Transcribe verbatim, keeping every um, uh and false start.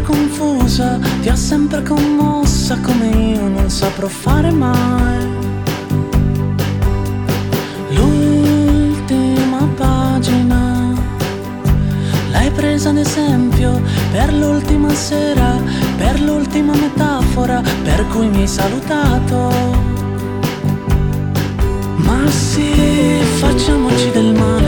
confusa, ti ha sempre commossa come io non saprò fare mai. L'ultima pagina l'hai presa ad esempio per l'ultima sera, per l'ultima metafora per cui mi hai salutato. Ma sì, facciamoci del male,